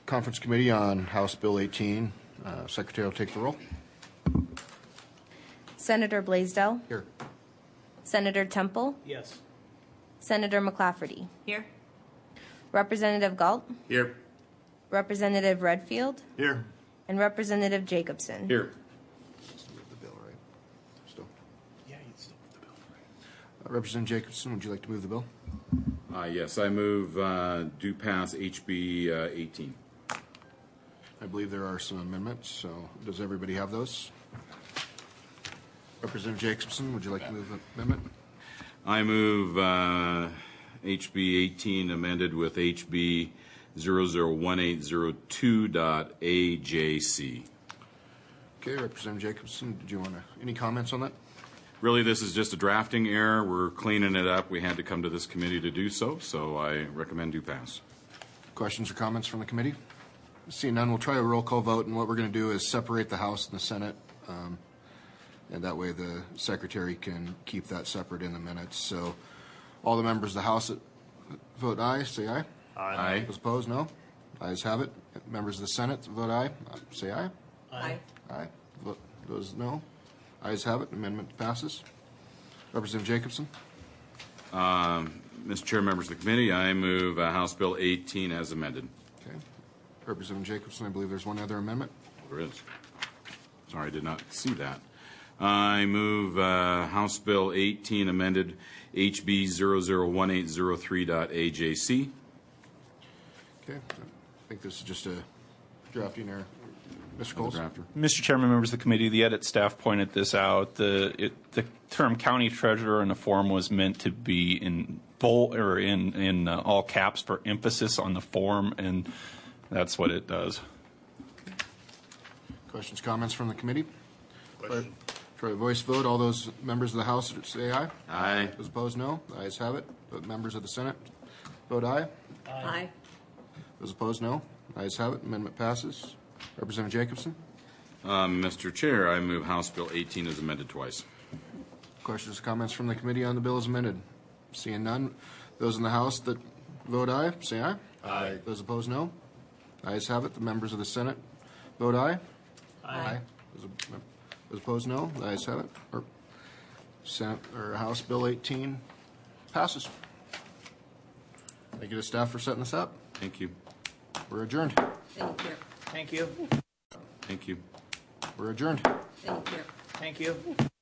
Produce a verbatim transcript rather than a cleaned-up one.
Conference Committee on House Bill eighteen. Uh, Secretary will take the roll. Senator Blaisdell. Here. Senator Temple. Yes. Senator McClafferty. Here. Representative Galt. Here. Representative Redfield. Here. And Representative Jacobson. Here. Move the bill, right? Still. Yeah, you still move the bill. Uh, Representative Jacobson, would you like to move the bill? Uh, yes, I move uh, do pass H B uh, eighteen. I believe there are some amendments, so does everybody have those? Representative Jacobson, would you like to move the amendment? I move uh, H B eighteen amended with H B zero zero one eight zero two dot A J C. Okay, Representative Jacobson, did you want to, any comments on that? Really, this is just a drafting error. We're cleaning it up. We had to come to this committee to do so, so I recommend do pass. Questions or comments from the committee? Seeing none, we'll try a roll call vote, and what we're going to do is separate the House and the Senate, um, and that way the Secretary can keep that separate in the minutes. So all the members of the House that vote aye, say aye. Aye. Those opposed, no. Ayes have it. Members of the Senate that vote aye, uh, say aye. Aye. Aye. Vote, those no. Ayes have it. Amendment passes. Representative Jacobson. Um, Mister Chair, members of the committee, I move uh, House Bill eighteen as amended. Okay. Representative Jacobson, I believe there's one other amendment. There is. Sorry, I did not see that. I move uh, House Bill eighteen amended H B zero zero one eight zero three dot A J C. Okay. I think this is just a drafting error. Mister Coles. Drafter. Mister Chairman, members of the committee, the edit staff pointed this out. The it, the term county treasurer in the form was meant to be in bold or in in uh, all caps for emphasis on the form, and that's what it does. Questions, comments from the committee? Question. Try a voice vote. All those members of the House say aye. Aye. Those opposed, no. The ayes have it. But members of the Senate vote aye. Aye. Those opposed, no. The ayes have it. Amendment passes. Representative Jacobson. Um, Mister Chair, I move House Bill eighteen as amended twice. Questions, comments from the committee on the bill as amended? Seeing none. Those in the House that vote aye, say aye. Aye. Those opposed, no. The ayes have it. The members of the Senate vote aye. Aye. Those, those opposed, no. The ayes have it. Or Senate or House Bill eighteen passes. Thank you to staff for setting this up. Thank you. We're adjourned. Thank you. Thank you. Thank you. We're adjourned. Thank you. Thank you.